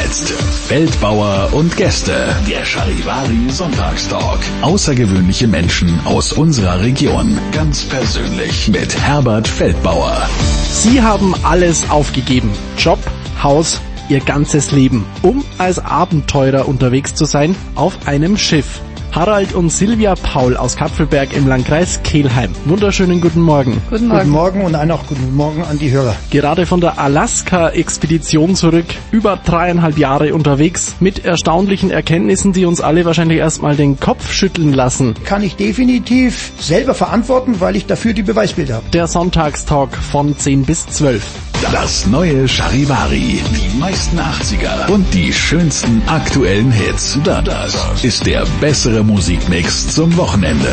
jetzt Feldbauer und Gäste. Der Charivari Sonntagstalk. Außergewöhnliche Menschen aus unserer Region. Ganz persönlich mit Herbert Feldbauer. Sie haben alles aufgegeben. Job, Haus, ihr ganzes Leben, um als Abenteurer unterwegs zu sein auf einem Schiff. Harald und Silvia Paul aus Kapfenberg im Landkreis Kelheim. Wunderschönen guten Morgen. Guten Morgen. Guten Morgen und auch guten Morgen an die Hörer. Gerade von der Alaska-Expedition zurück, über 3,5 Jahre unterwegs, mit erstaunlichen Erkenntnissen, die uns alle wahrscheinlich erstmal den Kopf schütteln lassen. Kann ich definitiv selber verantworten, weil ich dafür die Beweisbilder habe. Der Sonntagstalk von 10 bis 12. Das neue Charivari. Die meisten 80er und die schönsten aktuellen Hits. Das ist der bessere Musikmix zum Wochenende.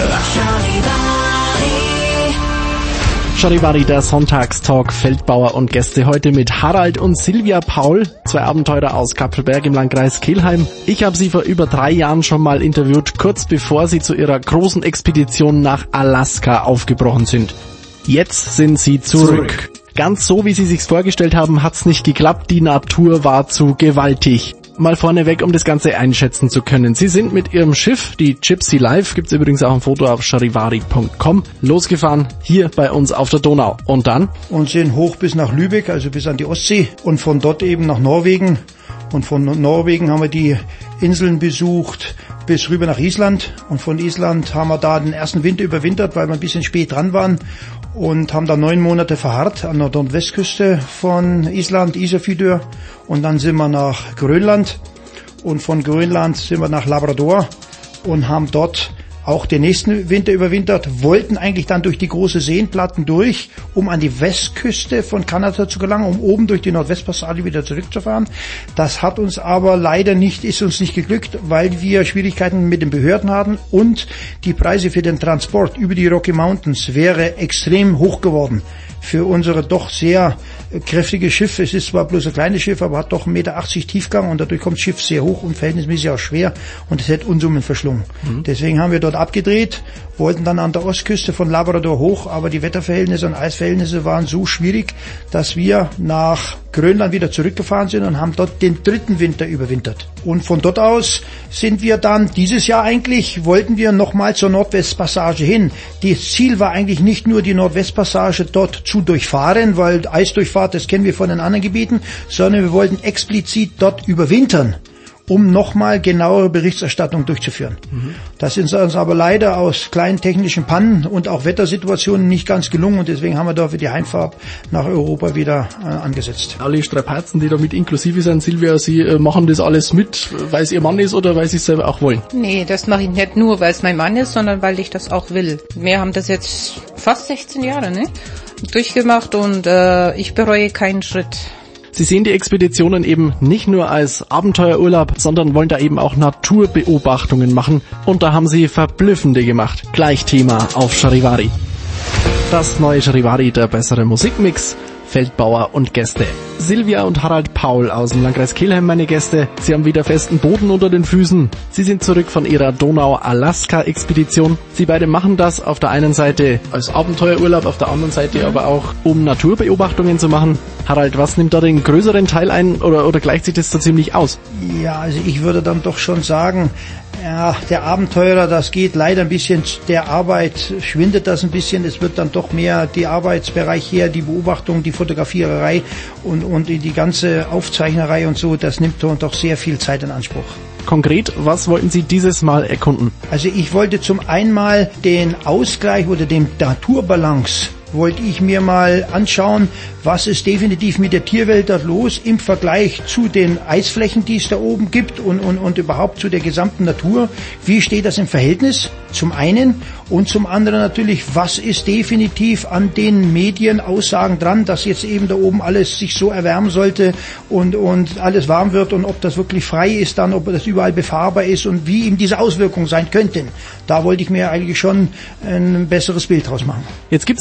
Charivari, der Sonntagstalk, Feldbauer und Gäste. Heute mit Harald und Silvia Paul, 2 Abenteurer aus Kapfenberg im Landkreis Kelheim. Ich habe sie vor über 3 Jahren schon mal interviewt, kurz bevor sie zu ihrer großen Expedition nach Alaska aufgebrochen sind. Jetzt sind sie zurück. Ganz so, wie sie sich's vorgestellt haben, hat's nicht geklappt. Die Natur war zu gewaltig. Mal vorneweg, um das Ganze einschätzen zu können. Sie sind mit ihrem Schiff, die Gypsy Life, gibt's übrigens auch ein Foto auf charivari.com, losgefahren, hier bei uns auf der Donau. Und dann? Und sind hoch bis nach Lübeck, also bis an die Ostsee und von dort eben nach Norwegen. Und von Norwegen haben wir die Inseln besucht bis rüber nach Island. Und von Island haben wir da den ersten Winter überwintert, weil wir ein bisschen spät dran waren. Und haben da 9 Monate verharrt an der Nordwestküste von Island, Ísafjörður. Und dann sind wir nach Grönland. Und von Grönland sind wir nach Labrador und haben dort auch den nächsten Winter überwintert, wollten eigentlich dann durch die große Seenplatten durch, um an die Westküste von Kanada zu gelangen, um oben durch die Nordwestpassage wieder zurückzufahren. Das hat uns aber leider ist uns nicht geglückt, weil wir Schwierigkeiten mit den Behörden hatten und die Preise für den Transport über die Rocky Mountains wäre extrem hoch geworden. Für unsere doch sehr kräftige Schiff. Es ist zwar bloß ein kleines Schiff, aber hat doch 1,80 Meter Tiefgang und dadurch kommt das Schiff sehr hoch und verhältnismäßig auch schwer und es hätte Unsummen verschlungen. Deswegen haben wir dort abgedreht, wollten dann an der Ostküste von Labrador hoch, aber die Wetterverhältnisse und Eisverhältnisse waren so schwierig, dass wir nach Grönland wieder zurückgefahren sind und haben dort den 3. Winter überwintert. Und von dort aus sind wir dann dieses Jahr wollten wir nochmal zur Nordwestpassage hin. Das Ziel war eigentlich nicht nur die Nordwestpassage dort zu durchfahren, weil Eisdurchfahrt, das kennen wir von den anderen Gebieten, sondern wir wollten explizit dort überwintern, um nochmal genauere Berichterstattung durchzuführen. Das ist uns aber leider aus kleinen technischen Pannen und auch Wettersituationen nicht ganz gelungen und deswegen haben wir da für die Heimfahrt nach Europa wieder angesetzt. Alle Strapazen, die da mit inklusive sind, Silvia, Sie machen das alles mit, weil es Ihr Mann ist oder weil Sie es selber auch wollen? Nee, das mache ich nicht nur, weil es mein Mann ist, sondern weil ich das auch will. Wir haben das jetzt fast 16 Jahre durchgemacht und ich bereue keinen Schritt. Sie sehen die Expeditionen eben nicht nur als Abenteuerurlaub, sondern wollen da eben auch Naturbeobachtungen machen. Und da haben Sie verblüffende gemacht. Gleich Thema auf Charivari. Das neue Charivari, der bessere Musikmix. Feldbauer und Gäste. Silvia und Harald Paul aus dem Landkreis Kelheim, meine Gäste. Sie haben wieder festen Boden unter den Füßen. Sie sind zurück von ihrer Donau-Alaska-Expedition. Sie beide machen das auf der einen Seite als Abenteuerurlaub, auf der anderen Seite aber auch, um Naturbeobachtungen zu machen. Harald, was nimmt da den größeren Teil ein oder gleicht sich das so ziemlich aus? Ja, also ich würde dann doch schon sagen, ja, der Abenteurer, das geht leider ein bisschen, der Arbeit schwindet das ein bisschen, es wird dann doch mehr die Arbeitsbereich her, die Beobachtung, die Fotografiererei und die ganze Aufzeichnerei und so, das nimmt doch sehr viel Zeit in Anspruch. Konkret, was wollten Sie dieses Mal erkunden? Also ich wollte zum einen mal den Ausgleich oder den Naturbalance wollte ich mir mal anschauen, was ist definitiv mit der Tierwelt dort los im Vergleich zu den Eisflächen, die es da oben gibt und überhaupt zu der gesamten Natur. Wie steht das im Verhältnis? Zum einen und zum anderen natürlich, was ist definitiv an den Medienaussagen dran, dass jetzt eben da oben alles sich so erwärmen sollte und alles warm wird und ob das wirklich frei ist dann, ob das überall befahrbar ist und wie eben diese Auswirkungen sein könnten. Da wollte ich mir eigentlich schon ein besseres Bild draus machen. Jetzt gibt's einige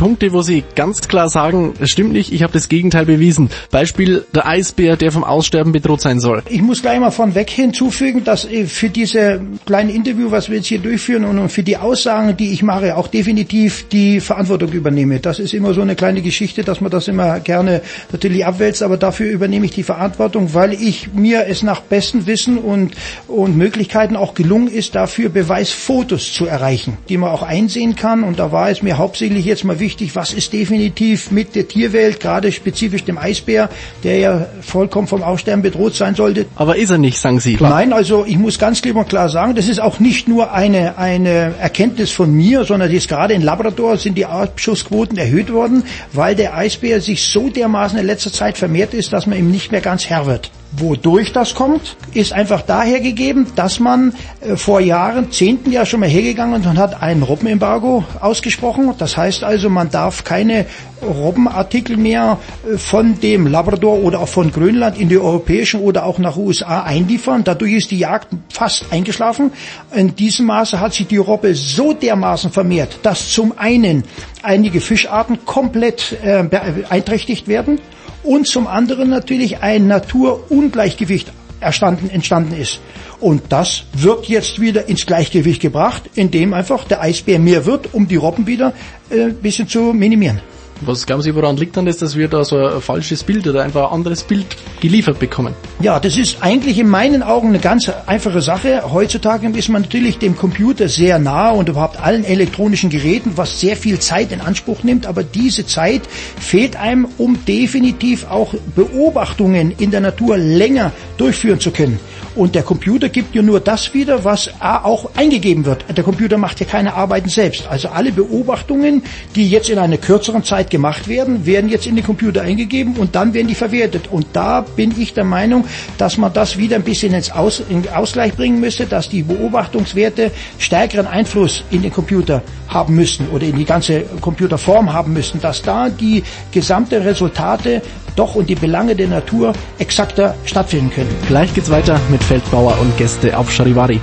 Punkte, wo Sie ganz klar sagen, das stimmt nicht, ich habe das Gegenteil bewiesen. Beispiel der Eisbär, der vom Aussterben bedroht sein soll. Ich muss gleich mal von weg hinzufügen, dass für diese kleine Interview, was wir jetzt hier durchführen und für die Aussagen, die ich mache, auch definitiv die Verantwortung übernehme. Das ist immer so eine kleine Geschichte, dass man das immer gerne natürlich abwälzt, aber dafür übernehme ich die Verantwortung, weil mir es nach bestem Wissen und Möglichkeiten auch gelungen ist, dafür Beweisfotos zu erreichen, die man auch einsehen kann. Und da war es mir hauptsächlich jetzt mal wichtig, was ist definitiv mit der Tierwelt, gerade spezifisch dem Eisbär, der ja vollkommen vom Aussterben bedroht sein sollte. Aber ist er nicht, sagen Sie. Nein, also ich muss ganz klipp und klar sagen, das ist auch nicht nur eine Erkenntnis von mir, sondern jetzt gerade in Labrador sind die Abschussquoten erhöht worden, weil der Eisbär sich so dermaßen in letzter Zeit vermehrt ist, dass man ihm nicht mehr ganz Herr wird. Wodurch das kommt, ist einfach daher gegeben, dass man vor Jahrzehnten ja schon mal hergegangen und hat ein Robbenembargo ausgesprochen. Das heißt also, man darf keine Robbenartikel mehr von dem Labrador oder auch von Grönland in die europäischen oder auch nach USA einliefern. Dadurch ist die Jagd fast eingeschlafen. In diesem Maße hat sich die Robbe so dermaßen vermehrt, dass zum einen einige Fischarten komplett beeinträchtigt werden und zum anderen natürlich ein Naturungleichgewicht entstanden ist. Und das wird jetzt wieder ins Gleichgewicht gebracht, indem einfach der Eisbär mehr wird, um die Robben wieder ein bisschen zu minimieren. Was glauben Sie, woran liegt dann das, dass wir da so ein falsches Bild oder einfach ein anderes Bild geliefert bekommen? Ja, das ist eigentlich in meinen Augen eine ganz einfache Sache. Heutzutage ist man natürlich dem Computer sehr nah und überhaupt allen elektronischen Geräten, was sehr viel Zeit in Anspruch nimmt. Aber diese Zeit fehlt einem, um definitiv auch Beobachtungen in der Natur länger durchführen zu können. Und der Computer gibt ja nur das wieder, was auch eingegeben wird. Der Computer macht ja keine Arbeiten selbst. Also alle Beobachtungen, die jetzt in einer kürzeren Zeit gemacht werden, werden jetzt in den Computer eingegeben und dann werden die verwertet. Und da bin ich der Meinung, dass man das wieder ein bisschen in Ausgleich bringen müsste, dass die Beobachtungswerte stärkeren Einfluss in den Computer haben müssen oder in die ganze Computerform haben müssen, dass da die gesamte Resultate doch und die Belange der Natur exakter stattfinden können. Gleich geht's weiter mit Feldbauer und Gäste auf Charivari.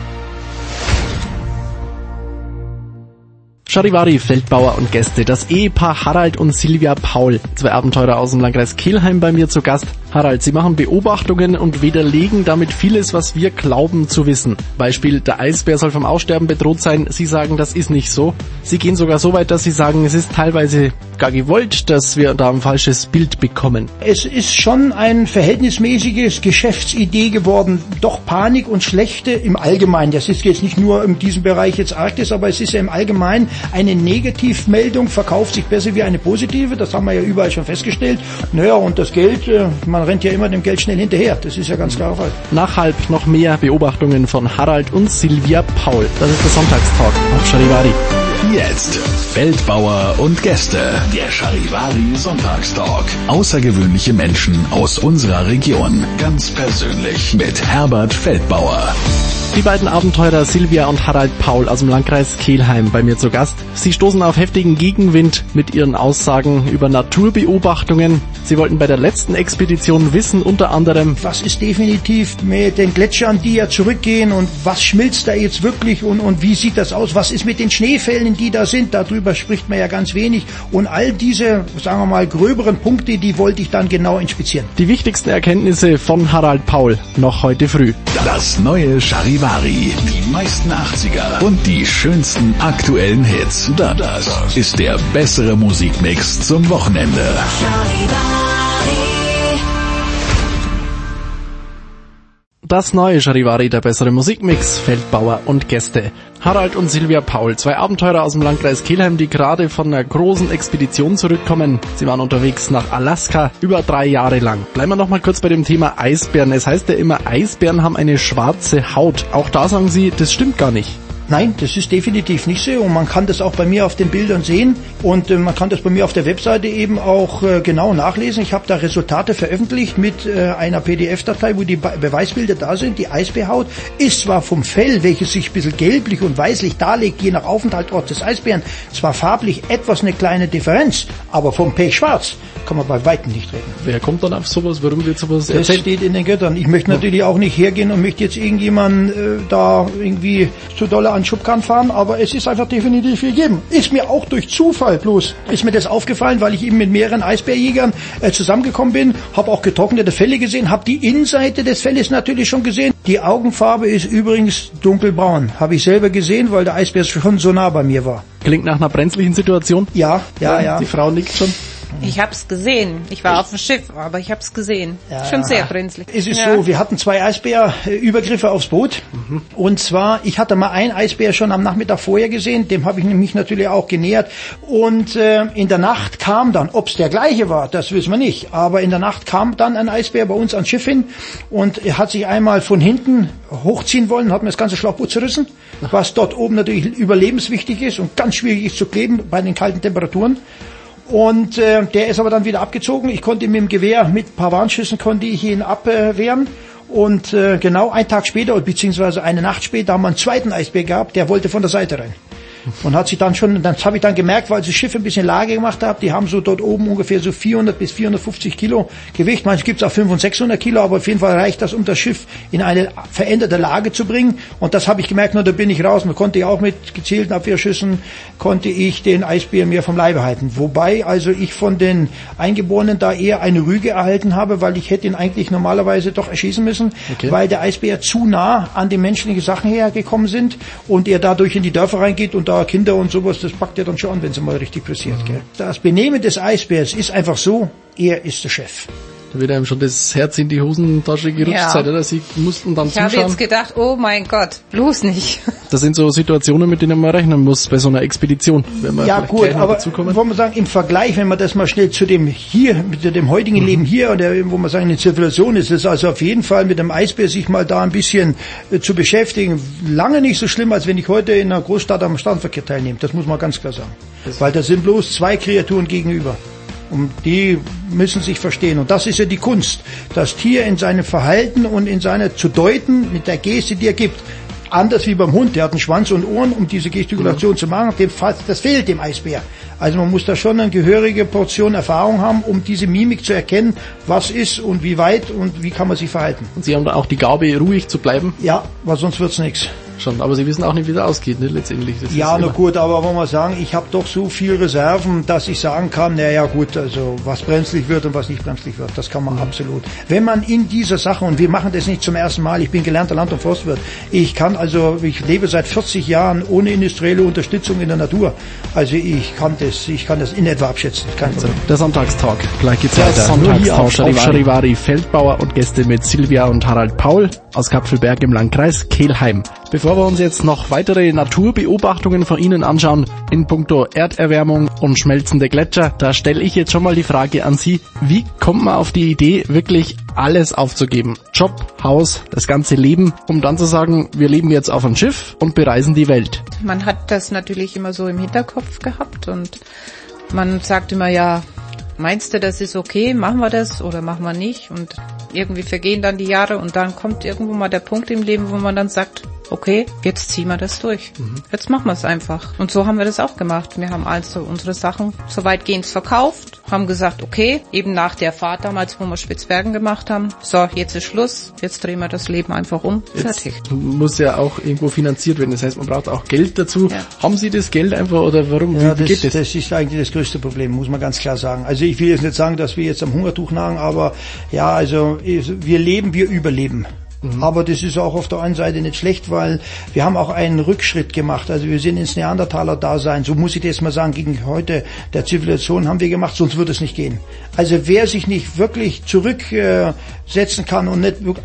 Charivari, Feldbauer und Gäste, das Ehepaar Harald und Silvia Paul, 2 Abenteurer aus dem Landkreis Kelheim bei mir zu Gast. Harald, Sie machen Beobachtungen und widerlegen damit vieles, was wir glauben zu wissen. Beispiel, der Eisbär soll vom Aussterben bedroht sein. Sie sagen, das ist nicht so. Sie gehen sogar so weit, dass Sie sagen, es ist teilweise gar gewollt, dass wir da ein falsches Bild bekommen. Es ist schon ein verhältnismäßiges Geschäftsidee geworden. Doch Panik und Schlechte im Allgemeinen. Das ist jetzt nicht nur in diesem Bereich jetzt Arktis, aber es ist ja im Allgemeinen eine Negativmeldung verkauft sich besser wie eine positive. Das haben wir ja überall schon festgestellt. Naja, und das Geld, man rennt ja immer dem Geld schnell hinterher. Das ist ja ganz klar. Nach halb noch mehr Beobachtungen von Harald und Silvia Paul. Das ist der Sonntagstalk auf Charivari. Jetzt Feldbauer und Gäste. Der Charivari Sonntagstalk. Außergewöhnliche Menschen aus unserer Region. Ganz persönlich mit Herbert Feldbauer. Die beiden Abenteurer Silvia und Harald Paul aus dem Landkreis Kelheim bei mir zu Gast. Sie stoßen auf heftigen Gegenwind mit ihren Aussagen über Naturbeobachtungen. Sie wollten bei der letzten Expedition wissen, unter anderem, was ist definitiv mit den Gletschern, die ja zurückgehen und was schmilzt da jetzt wirklich und wie sieht das aus? Was ist mit den Schneefällen, die da sind? Darüber spricht man ja ganz wenig. Und all diese, sagen wir mal, gröberen Punkte, die wollte ich dann genau inspizieren. Die wichtigsten Erkenntnisse von Harald Paul noch heute früh. Das neue Charivari. Die meisten 80er und die schönsten aktuellen Hits. Das ist der bessere Musikmix zum Wochenende. Das neue Charivari, der bessere Musikmix, Feldbauer und Gäste. Harald und Silvia Paul, 2 Abenteurer aus dem Landkreis Kelheim, die gerade von einer großen Expedition zurückkommen. Sie waren unterwegs nach Alaska über 3 Jahre lang. Bleiben wir noch mal kurz bei dem Thema Eisbären. Es heißt ja immer, Eisbären haben eine schwarze Haut. Auch da sagen Sie, das stimmt gar nicht. Nein, das ist definitiv nicht so und man kann das auch bei mir auf den Bildern sehen und man kann das bei mir auf der Webseite eben auch genau nachlesen. Ich habe da Resultate veröffentlicht mit einer PDF-Datei, wo die Beweisbilder da sind. Die Eisbärhaut ist zwar vom Fell, welches sich ein bisschen gelblich und weißlich darlegt, je nach Aufenthaltsort des Eisbären, zwar farblich etwas eine kleine Differenz, aber vom Pechschwarz kann man bei weitem nicht reden. Wer kommt dann auf sowas? Warum wird sowas erzählt? Das steht in den Göttern. Ich möchte natürlich auch nicht hergehen und möchte jetzt irgendjemanden da irgendwie zu doller an Schubkarren fahren, aber es ist einfach definitiv gegeben. Ist mir auch durch Zufall bloß, ist mir das aufgefallen, weil ich eben mit mehreren Eisbärjägern zusammengekommen bin, habe auch getrocknete Felle gesehen, habe die Innenseite des Felles natürlich schon gesehen. Die Augenfarbe ist übrigens dunkelbraun, habe ich selber gesehen, weil der Eisbär schon so nah bei mir war. Klingt nach einer brenzlichen Situation. Ja. Die Frau nickt schon. Ich hab's gesehen. Ich war auf dem Schiff, aber ich hab's gesehen. Schon sehr brenzlig. Es ist so, wir hatten 2 Eisbärübergriffe aufs Boot. Und zwar, ich hatte mal einen Eisbär schon am Nachmittag vorher gesehen, dem habe ich mich natürlich auch genähert. Und in der Nacht kam dann, ob's der gleiche war, das wissen wir nicht, aber in der Nacht kam dann ein Eisbär bei uns ans Schiff hin und er hat sich einmal von hinten hochziehen wollen, hat mir das ganze Schlauchboot zerrissen, was dort oben natürlich überlebenswichtig ist und ganz schwierig ist zu kleben bei den kalten Temperaturen. Und der ist aber dann wieder abgezogen. Ich konnte mit dem Gewehr, mit ein paar Warnschüssen konnte ich ihn abwehren. Und genau einen Tag später, beziehungsweise eine Nacht später, haben wir einen zweiten Eisbär gehabt, der wollte von der Seite rein. Und hat sich dann schon, das habe ich dann gemerkt, weil ich das Schiff ein bisschen Lage gemacht habe, die haben so dort oben ungefähr so 400 bis 450 Kilo Gewicht. Manchmal gibt es auch 500 und 600 Kilo, aber auf jeden Fall reicht das, um das Schiff in eine veränderte Lage zu bringen. Und das habe ich gemerkt, nur da bin ich raus. Man konnte ja auch mit gezielten Abwehrschüssen, konnte ich den Eisbär mir vom Leibe halten. Wobei also ich von den Eingeborenen da eher eine Rüge erhalten habe, weil ich hätte ihn eigentlich normalerweise doch erschießen müssen, weil der Eisbär zu nah an den menschlichen Sachen hergekommen sind und er dadurch in die Dörfer reingeht und da Kinder und sowas, das packt er dann schon an, wenn es mal richtig pressiert. Gell? Das Benehmen des Eisbärs ist einfach so, er ist der Chef. Da wird einem schon das Herz in die Hosentasche gerutscht, oder? Sie mussten dann zuschauen. Ich habe jetzt gedacht, oh mein Gott, bloß nicht. Das sind so Situationen, mit denen man rechnen muss bei so einer Expedition. Wenn man ja gut, aber wollen wir sagen, im Vergleich, wenn man das mal schnell zu dem hier, mit dem heutigen Leben hier, oder wo man sagen, eine Zivilisation ist es also auf jeden Fall mit dem Eisbär sich mal da ein bisschen zu beschäftigen, lange nicht so schlimm, als wenn ich heute in einer Großstadt am Straßenverkehr teilnehme. Das muss man ganz klar sagen. Weil da sind bloß 2 Kreaturen gegenüber. Und die müssen sich verstehen. Und das ist ja die Kunst, das Tier in seinem Verhalten und in seiner zu deuten, mit der Geste, die er gibt. Anders wie beim Hund, der hat einen Schwanz und Ohren, um diese Gestikulation zu machen. Das fehlt dem Eisbär. Also man muss da schon eine gehörige Portion Erfahrung haben, um diese Mimik zu erkennen, was ist und wie weit und wie kann man sich verhalten. Und Sie haben da auch die Gabe, ruhig zu bleiben? Ja, weil sonst wird's nichts. Schon, aber Sie wissen auch nicht, wie das ausgeht, ne, letztendlich. Das ja, na gut, aber wollen wir sagen, ich habe doch so viel Reserven, dass ich sagen kann, naja gut, also was brenzlig wird und was nicht brenzlig wird, das kann man absolut. Wenn man in dieser Sache, und wir machen das nicht zum ersten Mal, ich bin gelernter Land- und Forstwirt, ich lebe seit 40 Jahren ohne industrielle Unterstützung in der Natur, also ich kann das in etwa abschätzen. Kein Problem. Der Sonntagstalk, gleich geht's weiter. Sonntagstalk auf Charivari, Feldbauer und Gäste mit Silvia und Harald Paul aus Kapfenberg im Landkreis Kelheim. Bevor wir uns jetzt noch weitere Naturbeobachtungen von Ihnen anschauen, in puncto Erderwärmung und schmelzende Gletscher, da stelle ich jetzt schon mal die Frage an Sie, wie kommt man auf die Idee, wirklich alles aufzugeben? Job, Haus, das ganze Leben, um dann zu sagen, wir leben jetzt auf einem Schiff und bereisen die Welt. Man hat das natürlich immer so im Hinterkopf gehabt und man sagt immer, ja, meinst du, das ist okay, machen wir das oder machen wir nicht? Und irgendwie vergehen dann die Jahre und dann kommt irgendwo mal der Punkt im Leben, wo man dann sagt, okay, jetzt ziehen wir das durch. Jetzt machen wir es einfach. Und so haben wir das auch gemacht. Wir haben also unsere Sachen so weitgehend verkauft, haben gesagt, okay, eben nach der Fahrt damals, wo wir Spitzbergen gemacht haben, so, jetzt ist Schluss, jetzt drehen wir das Leben einfach um, fertig. Jetzt muss ja auch irgendwo finanziert werden, das heißt, man braucht auch Geld dazu. Ja. Haben Sie das Geld einfach oder warum? Ja, wie geht das? Das ist eigentlich das größte Problem, muss man ganz klar sagen. Also ich will jetzt nicht sagen, dass wir jetzt am Hungertuch nagen, aber ja, also wir leben, wir überleben. Aber das ist auch auf der einen Seite nicht schlecht, weil wir haben auch einen Rückschritt gemacht. Also wir sind ins Neandertaler-Dasein, so muss ich das mal sagen, gegen heute der Zivilisation haben wir gemacht, sonst würde es nicht gehen. Also wer sich nicht wirklich zurücksetzen kann und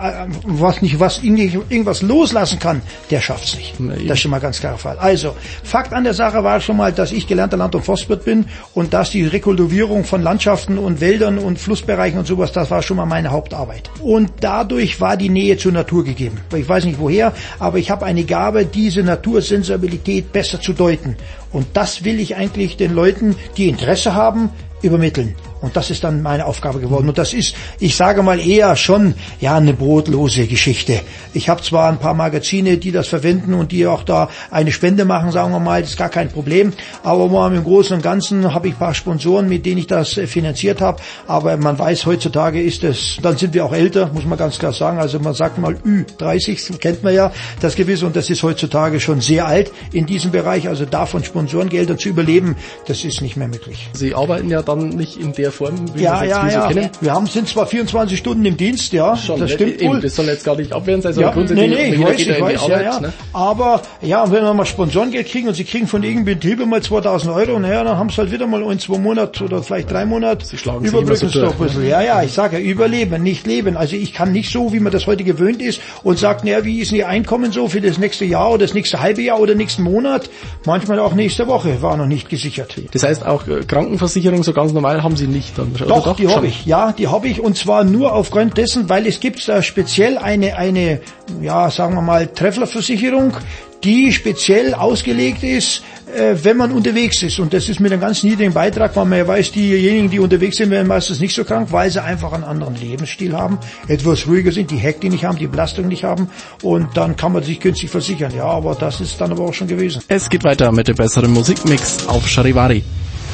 irgendwas loslassen kann, der schafft's nicht. Das ist schon mal ganz klarer Fall. Also, Fakt an der Sache war schon mal, dass ich gelernter Land- und Forstwirt bin und dass die Rekultivierung von Landschaften und Wäldern und Flussbereichen und sowas, das war schon mal meine Hauptarbeit. Und dadurch war die Nähe zur Natur gegeben. Ich weiß nicht woher, aber ich habe eine Gabe, diese Natursensibilität besser zu deuten. Und das will ich eigentlich den Leuten, die Interesse haben, übermitteln. Und das ist dann meine Aufgabe geworden. Und das ist, ich sage mal, eher schon eine brotlose Geschichte. Ich habe zwar ein paar Magazine, die das verwenden und die auch da eine Spende machen, sagen wir mal, das ist gar kein Problem. Aber im Großen und Ganzen habe ich ein paar Sponsoren, mit denen ich das finanziert habe. Aber man weiß, heutzutage ist es, dann sind wir auch älter, muss man ganz klar sagen. Also man sagt mal Ü30, kennt man ja das Gewisse. Und das ist heutzutage schon sehr alt in diesem Bereich. Also davon Sponsorengelder zu überleben, das ist nicht mehr möglich. Sie arbeiten ja dann nicht in der Form, wie wir es jetzt so kennen. Wir sind zwar 24 Stunden im Dienst, ja, schon, das stimmt eben, wohl. Das soll jetzt gar nicht abwehren sein, sondern grundsätzlich, ich weiß, Arbeit, ne? Aber und wenn wir mal Sponsorengeld kriegen und Sie kriegen von irgendeinem Betrieb mal 2.000 Euro, dann haben Sie halt wieder mal in 2 Monaten oder vielleicht 3 Monate Überbrückungsstoff. Ich sage ja, überleben, nicht leben. Also ich kann nicht so, wie man das heute gewöhnt ist und sagt, wie ist denn Ihr Einkommen so für das nächste Jahr oder das nächste halbe Jahr oder nächsten Monat? Manchmal auch nächste Woche war noch nicht gesichert. Das heißt auch Krankenversicherung so ganz normal haben Sie nicht dann? Doch, die habe ich. Ja, die habe ich und zwar nur aufgrund dessen, weil es gibt da speziell eine, sagen wir mal, Trefflerversicherung, die speziell ausgelegt ist, wenn man unterwegs ist. Und das ist mit einem ganz niedrigen Beitrag, weil man ja weiß, diejenigen, die unterwegs sind, werden meistens nicht so krank, weil sie einfach einen anderen Lebensstil haben, etwas ruhiger sind, die Hektik nicht haben, die Belastung nicht haben. Und dann kann man sich günstig versichern. Ja, aber das ist dann aber auch schon gewesen. Es geht weiter mit dem besseren Musikmix auf Charivari.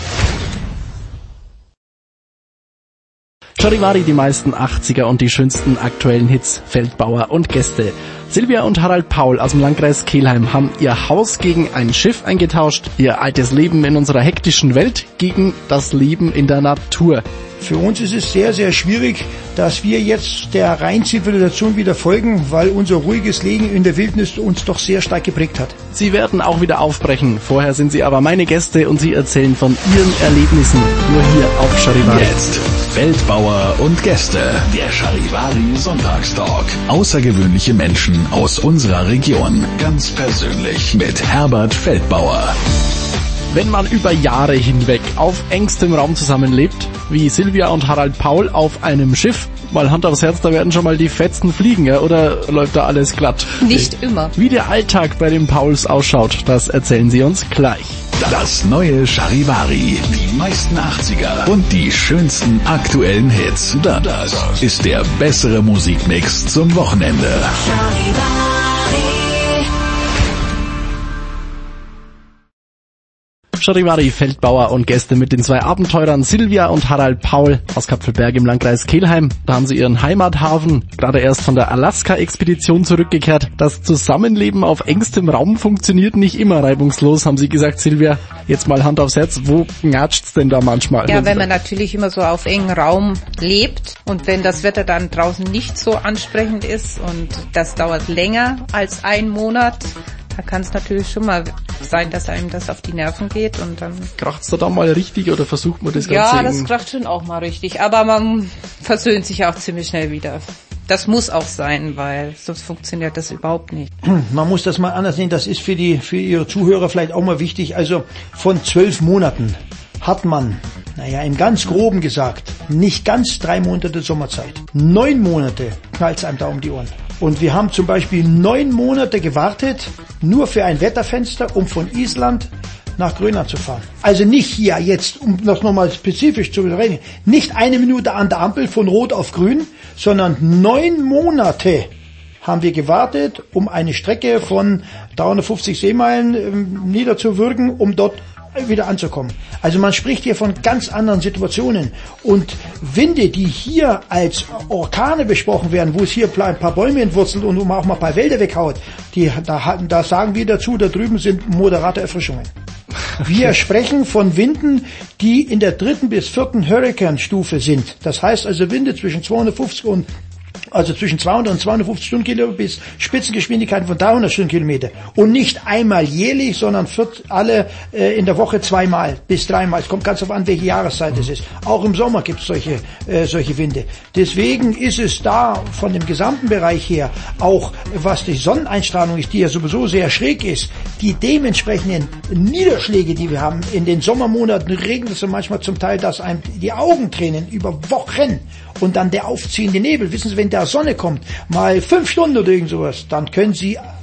Charivari, die meisten 80er und die schönsten aktuellen Hits, Feldbauer und Gäste. Silvia und Harald Paul aus dem Landkreis Kelheim haben ihr Haus gegen ein Schiff eingetauscht, ihr altes Leben in unserer hektischen Welt gegen das Leben in der Natur. Für uns ist es sehr, sehr schwierig, dass wir jetzt der Reinzivilisation wieder folgen, weil unser ruhiges Leben in der Wildnis uns doch sehr stark geprägt hat. Sie werden auch wieder aufbrechen. Vorher sind sie aber meine Gäste und sie erzählen von ihren Erlebnissen. Nur hier auf Charivari. Jetzt Feldbauer und Gäste. Der Charivari Sonntagstalk. Außergewöhnliche Menschen aus unserer Region. Ganz persönlich mit Herbert Feldbauer. Wenn man über Jahre hinweg auf engstem Raum zusammenlebt, wie Silvia und Harald Paul auf einem Schiff, mal Hand aufs Herz, da werden schon mal die Fetzen fliegen, ja? Oder läuft da alles glatt? Nicht immer. Wie der Alltag bei den Pauls ausschaut, das erzählen sie uns gleich. Das neue Charivari. Die meisten 80er und die schönsten aktuellen Hits. Das ist der bessere Musikmix zum Wochenende. Charivari, Feldbauer und Gäste mit den 2 Abenteurern Silvia und Harald Paul aus Kapfenberg im Landkreis Kelheim. Da haben sie ihren Heimathafen gerade erst von der Alaska-Expedition zurückgekehrt. Das Zusammenleben auf engstem Raum funktioniert nicht immer reibungslos, haben sie gesagt. Silvia, jetzt mal Hand aufs Herz, wo knatscht's denn da manchmal? Ja, wenn man natürlich immer so auf engem Raum lebt und wenn das Wetter dann draußen nicht so ansprechend ist und das dauert länger als 1 Monat, da kann es natürlich schon mal sein, dass einem das auf die Nerven geht und dann... Kracht's da mal richtig oder versucht man das Ganze? Ja, das kracht schon auch mal richtig, aber man versöhnt sich auch ziemlich schnell wieder. Das muss auch sein, weil sonst funktioniert das überhaupt nicht. Man muss das mal anders sehen, das ist für Ihre Zuhörer vielleicht auch mal wichtig. Also von 12 Monaten hat man, im ganz groben gesagt, nicht ganz 3 Monate Sommerzeit. 9 Monate knallt's einem da um die Ohren. Und wir haben zum Beispiel 9 Monate gewartet, nur für ein Wetterfenster, um von Island nach Grönland zu fahren. Also nicht hier jetzt, um das nochmal spezifisch zu reden, nicht 1 Minute an der Ampel von Rot auf Grün, sondern 9 Monate haben wir gewartet, um eine Strecke von 350 Seemeilen niederzuwürgen, um dort wieder anzukommen. Also man spricht hier von ganz anderen Situationen und Winde, die hier als Orkane besprochen werden, wo es hier ein paar Bäume entwurzelt und auch mal ein paar Wälder weghaut, da sagen wir dazu, da drüben sind moderate Erfrischungen. Wir sprechen von Winden, die in der 3. bis 4. Hurrikanstufe sind. Das heißt also Winde zwischen 250 also zwischen 200 und 250 Stundenkilometer bis Spitzengeschwindigkeiten von 300 Stundenkilometer. Und nicht einmal jährlich, sondern alle in der Woche 2-mal bis 3-mal. Es kommt ganz darauf an, welche Jahreszeit es ist. Auch im Sommer gibt es solche Winde. Deswegen ist es da von dem gesamten Bereich her, auch was die Sonneneinstrahlung ist, die ja sowieso sehr schräg ist, die dementsprechenden Niederschläge, die wir haben, in den Sommermonaten regnet es manchmal zum Teil, dass einem die Augen tränen über Wochen. Und dann der aufziehende Nebel. Wissen Sie, wenn der Sonne kommt, mal 5 Stunden oder irgend sowas, dann können Sie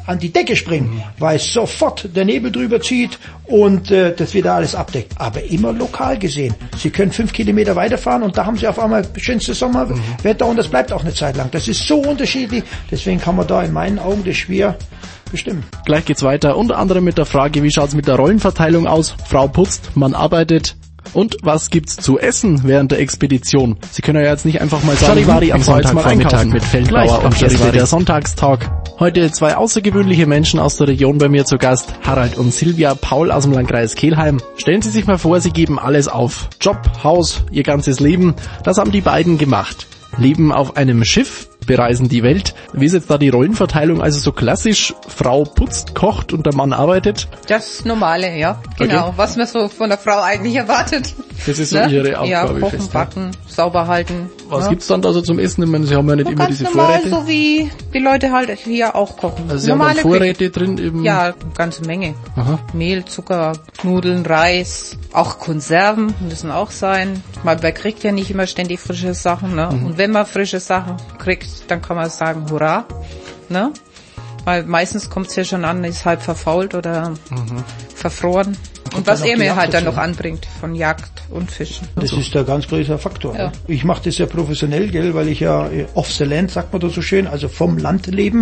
an die Decke springen, weil sofort der Nebel drüber zieht und das wieder alles abdeckt. Aber immer lokal gesehen. Sie können 5 Kilometer weiterfahren und da haben Sie auf einmal schönstes Sommerwetter und das bleibt auch eine Zeit lang. Das ist so unterschiedlich, deswegen kann man da in meinen Augen das schwer bestimmen. Gleich geht's weiter, unter anderem mit der Frage, wie schaut's mit der Rollenverteilung aus? Frau putzt, Mann arbeitet. Und was gibt's zu essen während der Expedition? Sie können ja jetzt nicht einfach mal sagen, Charivari am Sonntagvormittag mit Feldbauer und Gäste, der Sonntagstag. Heute 2 außergewöhnliche Menschen aus der Region bei mir zu Gast, Harald und Silvia Paul aus dem Landkreis Kelheim. Stellen Sie sich mal vor, Sie geben alles auf. Job, Haus, Ihr ganzes Leben, das haben die beiden gemacht. Leben auf einem Schiff, bereisen die Welt. Wie ist jetzt da die Rollenverteilung? Also so klassisch, Frau putzt, kocht und der Mann arbeitet? Das Normale, ja. Genau, okay. Was man so von der Frau eigentlich erwartet. Das ist so ihre Aufgabe. Ja, kochen, backen, sauber halten. Was gibt's dann da so zum Essen? Ich meine, Sie haben ja nicht immer diese normal, Vorräte. So wie die Leute halt hier auch kochen. Also Sie haben dann Vorräte drin eben? Ja, eine ganze Menge. Aha. Mehl, Zucker, Nudeln, Reis, auch Konserven müssen auch sein. Man kriegt ja nicht immer ständig frische Sachen, ne? Und wenn man frische Sachen kriegt, dann kann man sagen, hurra, ne? Weil meistens kommt's ja schon an, ist halb verfault oder verfroren. Und was er mir halt dann noch anbringt von Jagd und Fischen. Das ist der ganz große Faktor. Ja. Ich mache das ja professionell, gell, weil ich ja off the land, sagt man da so schön, also vom Land leben.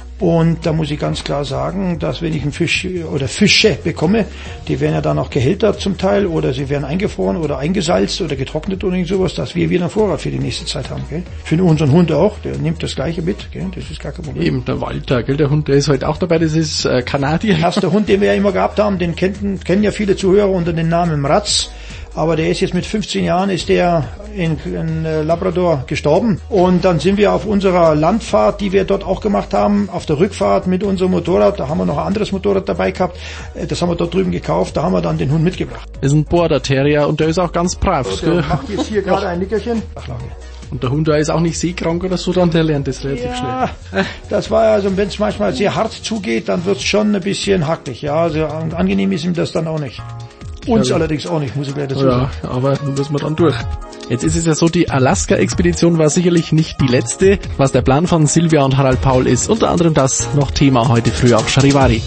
Und da muss ich ganz klar sagen, dass wenn ich einen Fisch oder Fische bekomme, die werden ja dann auch gehältert zum Teil oder sie werden eingefroren oder eingesalzt oder getrocknet oder sowas, dass wir wieder einen Vorrat für die nächste Zeit haben. Gell? Für unseren Hund auch, der nimmt das Gleiche mit, gell? Das ist gar kein Problem. Eben, der Walter, gell? Der Hund, der ist halt auch dabei, das ist Kanadier. Der erste Hund, den wir ja immer gehabt haben, den kennen ja viele Zuhörer unter dem Namen Ratz. Aber der ist jetzt mit 15 Jahren, ist der in Labrador gestorben. Und dann sind wir auf unserer Landfahrt, die wir dort auch gemacht haben, auf der Rückfahrt mit unserem Motorrad, da haben wir noch ein anderes Motorrad dabei gehabt, das haben wir dort drüben gekauft, da haben wir dann den Hund mitgebracht. Das ist ein Border Terrier und der ist auch ganz brav. Der macht jetzt hier gerade ein Nickerchen. Und der Hund, der ist auch nicht seekrank oder so, dann der lernt das relativ schnell. Das war also, wenn es manchmal sehr hart zugeht, dann wird's schon ein bisschen hackig. Ja, also angenehm ist ihm das dann auch nicht. Uns allerdings auch nicht, muss ich gleich dazu sagen. Ja, aber müssen wir dann durch. Jetzt ist es ja so, die Alaska-Expedition war sicherlich nicht die letzte. Was der Plan von Silvia und Harald Paul ist, unter anderem das noch Thema heute früh auf Charivari.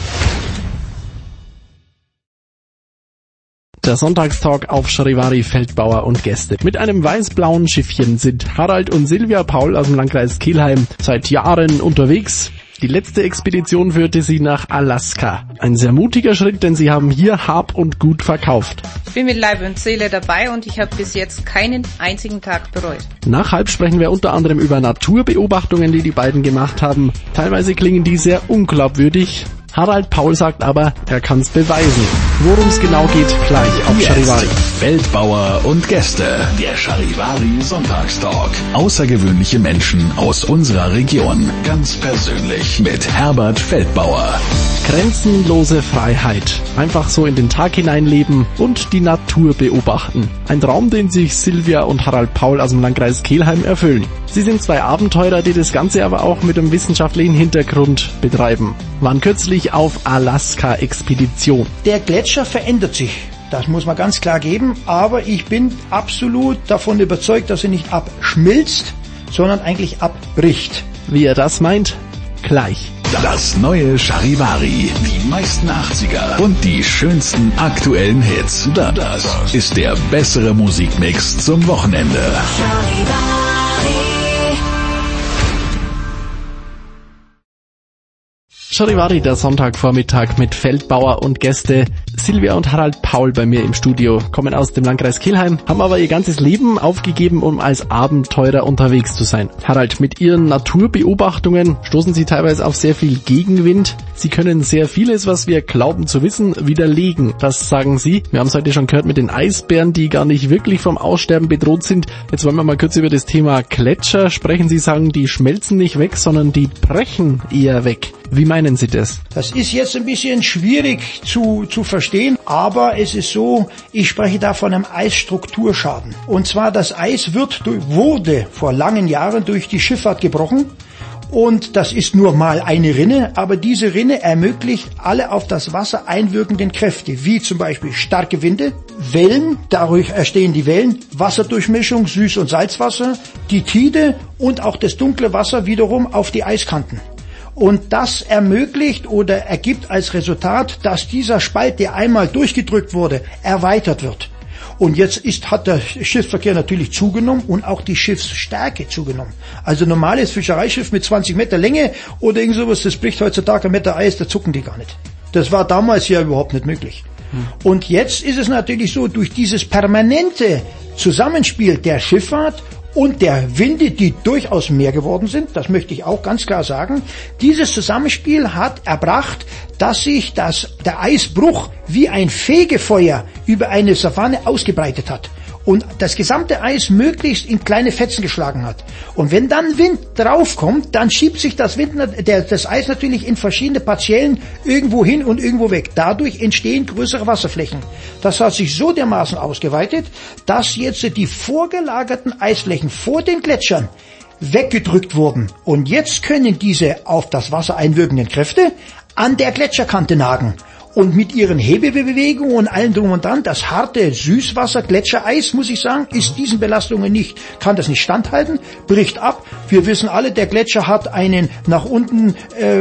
Der Sonntagstalk auf Charivari, Feldbauer und Gäste. Mit einem weiß-blauen Schiffchen sind Harald und Silvia Paul aus dem Landkreis Kelheim seit Jahren unterwegs. Die letzte Expedition führte sie nach Alaska. Ein sehr mutiger Schritt, denn sie haben hier Hab und Gut verkauft. Ich bin mit Leib und Seele dabei und ich habe bis jetzt keinen einzigen Tag bereut. Nach halb sprechen wir unter anderem über Naturbeobachtungen, die die beiden gemacht haben. Teilweise klingen die sehr unglaubwürdig. Harald Paul sagt aber, er kann's beweisen. Worum es genau geht, gleich auf Charivari. Feldbauer und Gäste. Der Charivari Sonntagstalk. Außergewöhnliche Menschen aus unserer Region. Ganz persönlich mit Herbert Feldbauer. Grenzenlose Freiheit. Einfach so in den Tag hineinleben und die Natur beobachten. Ein Traum, den sich Silvia und Harald Paul aus dem Landkreis Kelheim erfüllen. Sie sind 2 Abenteurer, die das Ganze aber auch mit einem wissenschaftlichen Hintergrund betreiben. Waren kürzlich auf Alaska-Expedition. Der Gletscher verändert sich. Das muss man ganz klar geben. Aber ich bin absolut davon überzeugt, dass er nicht abschmilzt, sondern eigentlich abbricht. Wie er das meint? Gleich. Das neue Charivari. Die meisten 80er und die schönsten aktuellen Hits. Das ist der bessere Musikmix zum Wochenende. Charivari, der Sonntagvormittag mit Feldbauer und Gäste. Silvia und Harald Paul bei mir im Studio, kommen aus dem Landkreis Kelheim, haben aber ihr ganzes Leben aufgegeben, um als Abenteurer unterwegs zu sein. Harald, mit ihren Naturbeobachtungen stoßen Sie teilweise auf sehr viel Gegenwind. Sie können sehr vieles, was wir glauben zu wissen, widerlegen. Das sagen Sie. Wir haben es heute schon gehört mit den Eisbären, die gar nicht wirklich vom Aussterben bedroht sind. Jetzt wollen wir mal kurz über das Thema Gletscher sprechen. Sie sagen, die schmelzen nicht weg, sondern die brechen eher weg. Wie meinen Sie das? Das ist jetzt ein bisschen schwierig zu verstehen, aber es ist so, ich spreche da von einem Eisstrukturschaden. Und zwar das Eis wurde vor langen Jahren durch die Schifffahrt gebrochen. Und das ist nur mal eine Rinne, aber diese Rinne ermöglicht alle auf das Wasser einwirkenden Kräfte, wie zum Beispiel starke Winde, Wellen, dadurch entstehen die Wellen, Wasserdurchmischung, Süß- und Salzwasser, die Tide und auch das dunkle Wasser wiederum auf die Eiskanten. Und das ermöglicht oder ergibt als Resultat, dass dieser Spalt, der einmal durchgedrückt wurde, erweitert wird. Und jetzt hat der Schiffsverkehr natürlich zugenommen und auch die Schiffsstärke zugenommen. Also normales Fischereischiff mit 20 Meter Länge oder irgend sowas, das bricht heutzutage 1 Meter Eis, da zucken die gar nicht. Das war damals ja überhaupt nicht möglich. Und jetzt ist es natürlich so, durch dieses permanente Zusammenspiel der Schifffahrt und der Winde, die durchaus mehr geworden sind, das möchte ich auch ganz klar sagen, dieses Zusammenspiel hat erbracht, dass sich der Eisbruch wie ein Fegefeuer über eine Savanne ausgebreitet hat und das gesamte Eis möglichst in kleine Fetzen geschlagen hat. Und wenn dann Wind draufkommt, dann schiebt sich das Eis natürlich in verschiedene Parzellen irgendwo hin und irgendwo weg. Dadurch entstehen größere Wasserflächen. Das hat sich so dermaßen ausgeweitet, dass jetzt die vorgelagerten Eisflächen vor den Gletschern weggedrückt wurden. Und jetzt können diese auf das Wasser einwirkenden Kräfte an der Gletscherkante nagen. Und mit ihren Hebebewegungen und allem drum und dran, das harte Süßwasser-Gletschereis, muss ich sagen, ist diesen Belastungen kann das nicht standhalten, bricht ab. Wir wissen alle, der Gletscher hat einen einen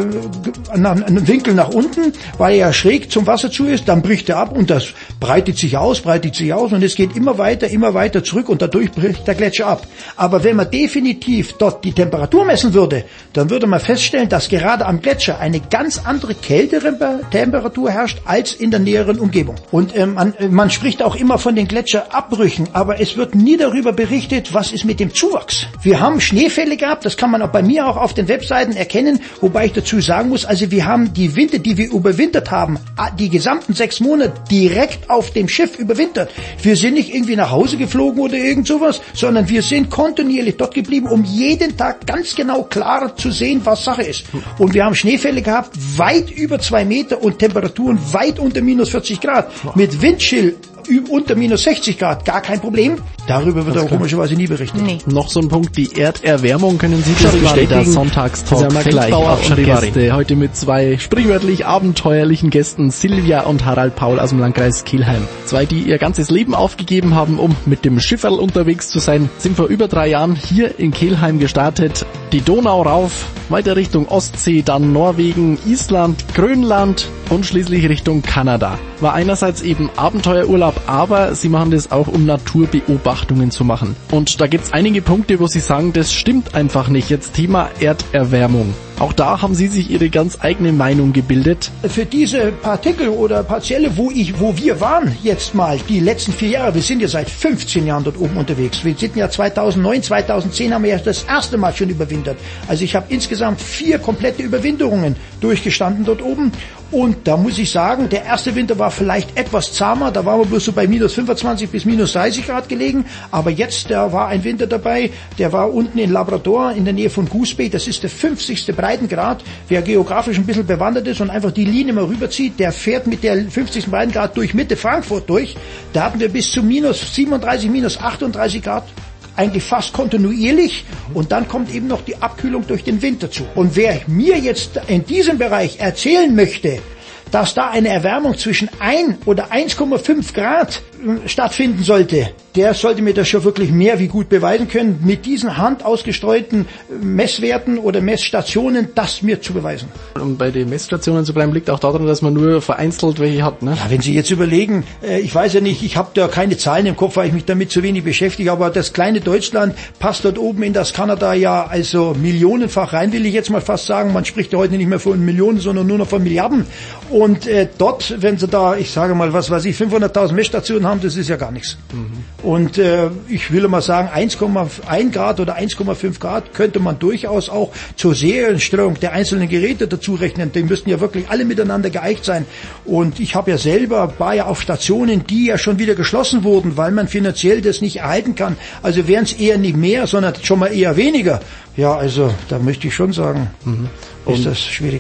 Winkel nach unten, weil er schräg zum Wasser zu ist, dann bricht er ab und das breitet sich aus und es geht immer weiter zurück und dadurch bricht der Gletscher ab. Aber wenn man definitiv dort die Temperatur messen würde, dann würde man feststellen, dass gerade am Gletscher eine ganz andere kältere Temperatur herrscht als in der näheren Umgebung. Und man spricht auch immer von den Gletscherabbrüchen, aber es wird nie darüber berichtet, was ist mit dem Zuwachs. Wir haben Schneefälle gehabt, das kann man auch bei mir auch auf den Webseiten erkennen, wobei ich dazu sagen muss, also wir haben die Winter, die wir überwintert haben, die gesamten 6 Monate direkt auf dem Schiff überwintert. Wir sind nicht irgendwie nach Hause geflogen oder irgend sowas, sondern wir sind kontinuierlich dort geblieben, um jeden Tag ganz genau klar zu sehen, was Sache ist. Und wir haben Schneefälle gehabt, weit über 2 Meter und Temperaturen weit unter minus 40 Grad. Mit Windchill unter minus 60 Grad, gar kein Problem. Darüber wird auch komischerweise nie berichtet. Nee. Noch so ein Punkt, die Erderwärmung, können Sie das bestätigen? Der Sonntagstalk Feldbauer und Gäste. Heute mit 2 sprichwörtlich abenteuerlichen Gästen, Silvia und Harald Paul aus dem Landkreis Kelheim. 2, die ihr ganzes Leben aufgegeben haben, um mit dem Schifferl unterwegs zu sein, sind vor über 3 Jahren hier in Kelheim gestartet. Die Donau rauf, weiter Richtung Ostsee, dann Norwegen, Island, Grönland und schließlich Richtung Kanada. War einerseits eben Abenteuerurlaub, aber sie machen das auch, um Naturbeobachtungen zu machen. Und da gibt's einige Punkte, wo sie sagen, das stimmt einfach nicht. Jetzt Thema Erderwärmung. Auch da haben Sie sich Ihre ganz eigene Meinung gebildet. Für diese Partikel oder Partielle, wo wir waren jetzt mal die letzten 4 Jahre, wir sind ja seit 15 Jahren dort oben unterwegs. Wir sind ja 2009, 2010 haben wir ja das erste Mal schon überwintert. Also ich habe insgesamt 4 komplette Überwinterungen durchgestanden dort oben. Und da muss ich sagen, der erste Winter war vielleicht etwas zahmer, da waren wir bloß so bei minus 25 bis minus 30 Grad gelegen, aber jetzt, da war ein Winter dabei, der war unten in Labrador in der Nähe von Goose Bay, das ist der 50. Breitengrad. Wer geografisch ein bisschen bewandert ist und einfach die Linie mal rüberzieht, der fährt mit der 50. Breitengrad durch Mitte Frankfurt durch. Da hatten wir bis zu minus 37, minus 38 Grad. Eigentlich fast kontinuierlich und dann kommt eben noch die Abkühlung durch den Wind dazu. Und wer mir jetzt in diesem Bereich erzählen möchte, dass da eine Erwärmung zwischen 1 oder 1,5 Grad stattfinden sollte, der sollte mir das schon wirklich mehr wie gut beweisen können, mit diesen handausgestreuten Messwerten oder Messstationen das mir zu beweisen. Um bei den Messstationen zu bleiben, liegt auch daran, dass man nur vereinzelt welche hat, ne? Ja, wenn Sie jetzt überlegen, ich weiß ja nicht, ich habe da keine Zahlen im Kopf, weil ich mich damit zu wenig beschäftige, aber das kleine Deutschland passt dort oben in das Kanada ja also millionenfach rein, will ich jetzt mal fast sagen. Man spricht ja heute nicht mehr von Millionen, sondern nur noch von Milliarden. Und dort, wenn Sie da, ich sage mal, 500.000 Messstationen haben, das ist ja gar nichts. Und ich will mal sagen, 1,1 Grad oder 1,5 Grad könnte man durchaus auch zur Serienstellung der einzelnen Geräte dazu rechnen. Die müssten ja wirklich alle miteinander geeicht sein. Und ich habe ja selber, war ja auf Stationen, die ja schon wieder geschlossen wurden, weil man finanziell das nicht erhalten kann. Also wären es eher nicht mehr, sondern schon mal eher weniger. Ja, also da möchte ich schon sagen, ist das schwierig.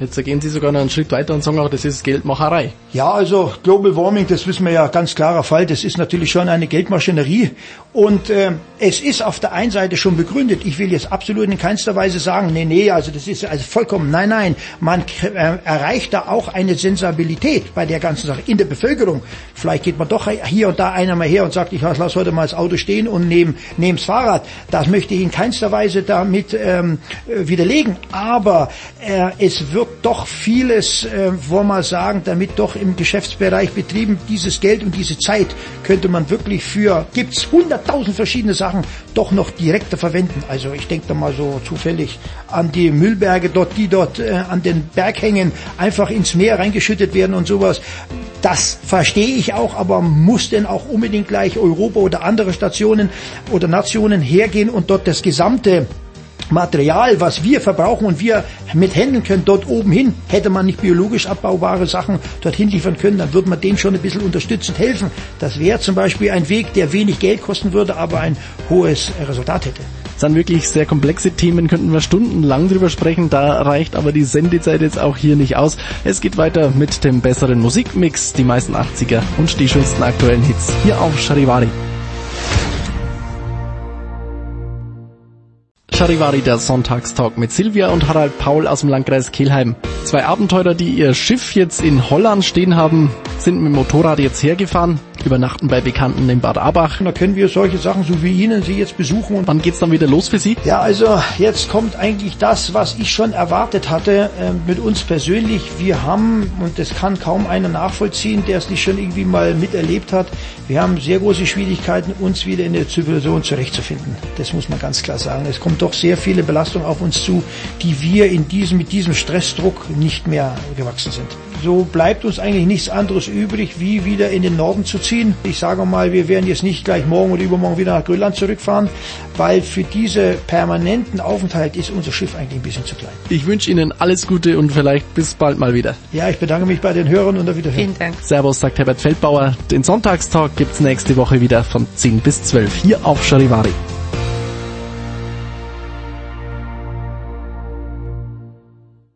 Jetzt gehen Sie sogar noch einen Schritt weiter und sagen auch, das ist Geldmacherei. Ja, also Global Warming, das wissen wir ja, ganz klarer Fall, das ist natürlich schon eine Geldmaschinerie und es ist auf der einen Seite schon begründet. Ich will jetzt absolut in keinster Weise sagen, nee, also das ist also vollkommen, nein, man erreicht da auch eine Sensibilität bei der ganzen Sache in der Bevölkerung. Vielleicht geht man doch hier und da einer mal her und sagt, ich lasse heute mal das Auto stehen und nehm's Fahrrad. Das möchte ich in keinster Weise damit widerlegen, aber es wird doch vieles, wollen wir sagen, damit doch im Geschäftsbereich betrieben. Dieses Geld und diese Zeit könnte man wirklich gibt's 100.000 verschiedene Sachen doch noch direkter verwenden. Also ich denke da mal so zufällig an die Müllberge die dort an den Berghängen einfach ins Meer reingeschüttet werden und sowas. Das verstehe ich auch, aber muss denn auch unbedingt gleich Europa oder andere Stationen oder Nationen hergehen und dort das gesamte Material, was wir verbrauchen und wir mit handeln können, dort oben hin, hätte man nicht biologisch abbaubare Sachen dorthin liefern können, dann würde man denen schon ein bisschen unterstützend helfen. Das wäre zum Beispiel ein Weg, der wenig Geld kosten würde, aber ein hohes Resultat hätte. Das sind wirklich sehr komplexe Themen, könnten wir stundenlang drüber sprechen, da reicht aber die Sendezeit jetzt auch hier nicht aus. Es geht weiter mit dem besseren Musikmix, die meisten 80er und die schönsten aktuellen Hits hier auf Charivari. Charivari, der Sonntagstalk mit Silvia und Harald Paul aus dem Landkreis Kelheim. 2 Abenteurer, die ihr Schiff jetzt in Holland stehen haben, sind mit dem Motorrad jetzt hergefahren, übernachten bei Bekannten in Bad Abach. Da können wir solche Sachen, so wie Ihnen, Sie jetzt besuchen. Und wann geht's dann wieder los für Sie? Ja, also jetzt kommt eigentlich das, was ich schon erwartet hatte mit uns persönlich. Wir haben, und das kann kaum einer nachvollziehen, der es nicht schon irgendwie mal miterlebt hat, wir haben sehr große Schwierigkeiten, uns wieder in der Zivilisation zurechtzufinden. Das muss man ganz klar sagen. Es kommt doch sehr viele Belastungen auf uns zu, die wir mit diesem Stressdruck nicht mehr gewachsen sind. So bleibt uns eigentlich nichts anderes übrig, wie wieder in den Norden zu ziehen. Ich sage mal, wir werden jetzt nicht gleich morgen oder übermorgen wieder nach Grönland zurückfahren, weil für diese permanenten Aufenthalt ist unser Schiff eigentlich ein bisschen zu klein. Ich wünsche Ihnen alles Gute und vielleicht bis bald mal wieder. Ja, ich bedanke mich bei den Hörern und auf Wiederhören. Vielen Dank. Servus, sagt Herbert Feldbauer. Den Sonntagstalk gibt's nächste Woche wieder von 10 bis 12 hier auf Charivari.